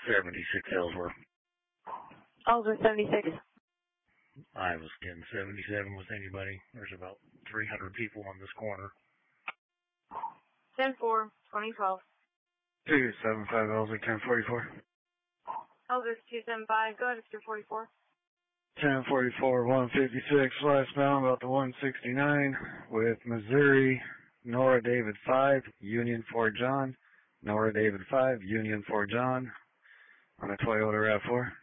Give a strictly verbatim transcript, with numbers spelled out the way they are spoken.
seventy-six Ellsworth. Ellsworth seventy-six. I was getting seventy-seven with anybody. There's about three hundred people on this corner. ten four, twenty twelve. two seven five Ellsworth, ten forty-four. Ellsworth two seven five, go ahead, Mr. forty-four. ten forty-four, one fifty-six, westbound about the one sixty-nine with Missouri, Nora David five, Union Fort John. Nora David five, Union Fort John on a Toyota RAV four.